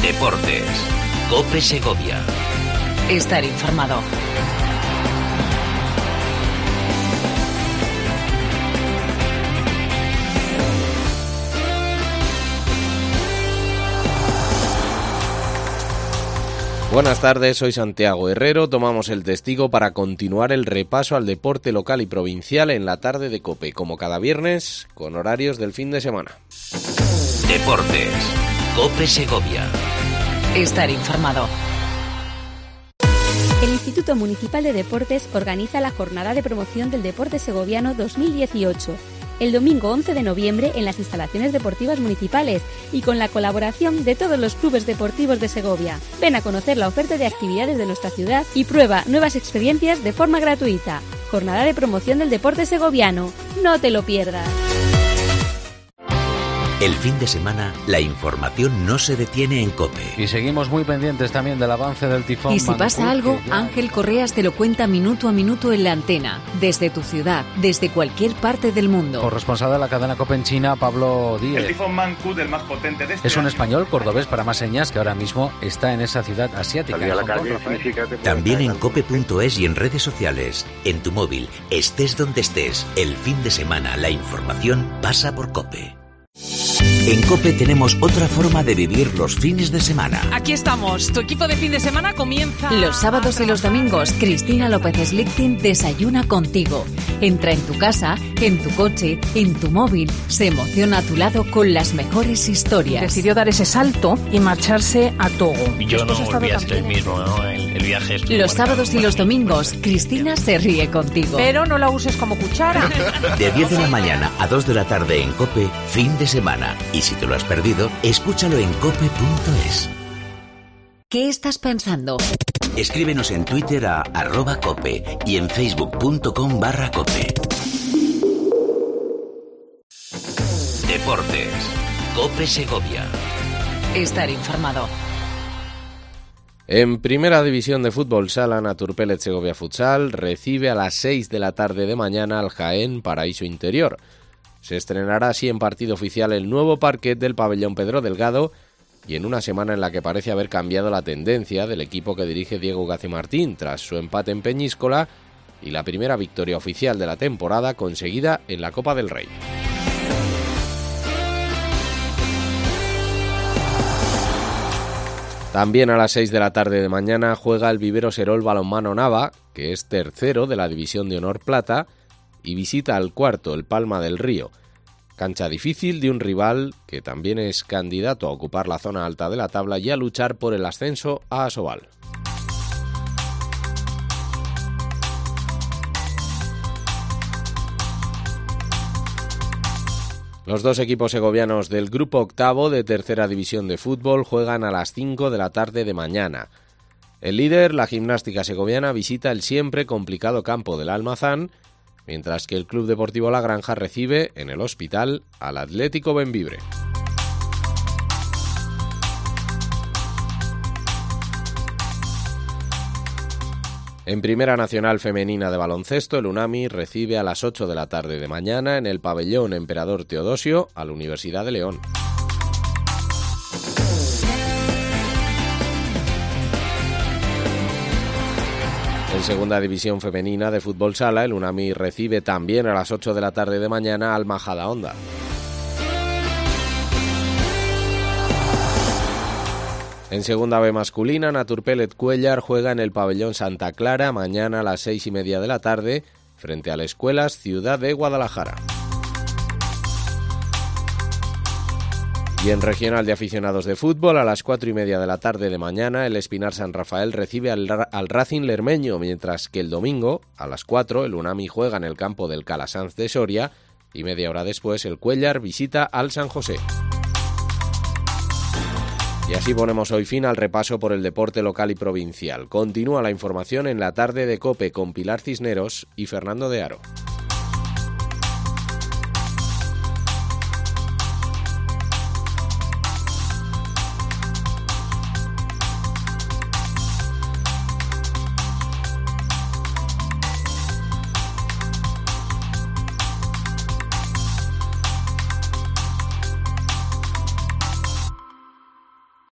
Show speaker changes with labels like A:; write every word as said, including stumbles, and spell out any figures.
A: Deportes. COPE Segovia.
B: Estar informado.
C: Buenas tardes, soy Santiago Herrero. Tomamos el testigo para continuar el repaso al deporte local y provincial en la tarde de COPE, como cada viernes, con horarios del fin de semana.
A: Deportes. COPE Segovia.
B: Estar informado.
D: El Instituto Municipal de Deportes organiza la Jornada de Promoción del Deporte Segoviano dos mil dieciocho, el domingo once de noviembre en las instalaciones deportivas municipales y con la colaboración de todos los clubes deportivos de Segovia. Ven a conocer la oferta de actividades de nuestra ciudad y prueba nuevas experiencias de forma gratuita. Jornada de Promoción del Deporte Segoviano. No te lo pierdas.
A: El fin de semana, la información no se detiene en COPE.
E: Y seguimos muy pendientes también del avance del tifón.
B: Y si
E: Mancur,
B: pasa algo,
E: ya...
B: Ángel Correas te lo cuenta minuto a minuto en la antena, desde tu ciudad, desde cualquier parte del mundo.
E: Corresponsal de la cadena COPE en China, Pablo Díez.
F: El tifón Mancur, el más potente de este
E: Es un
F: año.
E: español cordobés para más señas que ahora mismo está en esa ciudad asiática.
G: Salir a la calle significa que
A: También en cope punto es y en redes sociales. En tu móvil, estés donde estés. El fin de semana, la información pasa por COPE. En COPE tenemos otra forma de vivir los fines de semana.
H: Aquí estamos, tu equipo de fin de semana comienza...
B: Los sábados y los domingos, Cristina López Slichting desayuna contigo. Entra en tu casa, en tu coche, en tu móvil, se emociona a tu lado con las mejores historias.
H: Decidió dar ese salto y marcharse a Togo.
I: Yo no volví a ser el mismo, ¿no? El, el viaje es...
B: Los sábados y los domingos, Cristina se ríe contigo.
H: Pero no la uses como cuchara.
A: De diez de la mañana a dos de la tarde en COPE, fin de semana. Y si te lo has perdido, escúchalo en cope punto es.
B: ¿Qué estás pensando?
A: Escríbenos en Twitter a arroba cope y en facebook punto com barra cope. Deportes. COPE Segovia.
B: Estar informado.
C: En primera división de fútbol sala, Naturpelet Segovia Futsal recibe a las seis de la tarde de mañana al Jaén Paraíso Interior. Se estrenará así en partido oficial el nuevo parquet del pabellón Pedro Delgado y en una semana en la que parece haber cambiado la tendencia del equipo que dirige Diego Gacimartín tras su empate en Peñíscola y la primera victoria oficial de la temporada conseguida en la Copa del Rey. También a las seis de la tarde de mañana juega el Vivero Serol Balonmano Nava, que es tercero de la División de Honor Plata, y visita al cuarto, el Palma del Río. Cancha difícil de un rival que también es candidato a ocupar la zona alta de la tabla y a luchar por el ascenso a Asobal. Los dos equipos segovianos del grupo octavo de tercera división de fútbol juegan a las cinco de la tarde de mañana. El líder, la Gimnástica Segoviana, visita el siempre complicado campo del Almazán, mientras que el Club Deportivo La Granja recibe en el Hospital al Atlético Bembibre. En Primera Nacional Femenina de Baloncesto, el UNAMI recibe a las ocho de la tarde de mañana en el pabellón Emperador Teodosio a la Universidad de León. En Segunda División Femenina de Fútbol Sala, el UNAMI recibe también a las ocho de la tarde de mañana al Majadahonda. En Segunda B masculina, Naturpelet Cuéllar juega en el pabellón Santa Clara mañana a las seis y media de la tarde frente a la Escuelas Ciudad de Guadalajara. Y en Regional de Aficionados de Fútbol, a las cuatro y media de la tarde de mañana, el Espinar San Rafael recibe al, al Racing Lermeño, mientras que el domingo, a las cuatro, el UNAMI juega en el campo del Calasanz de Soria y media hora después el Cuéllar visita al San José. Y así ponemos hoy fin al repaso por el deporte local y provincial. Continúa la información en la tarde de COPE con Pilar Cisneros y Fernando de Aro.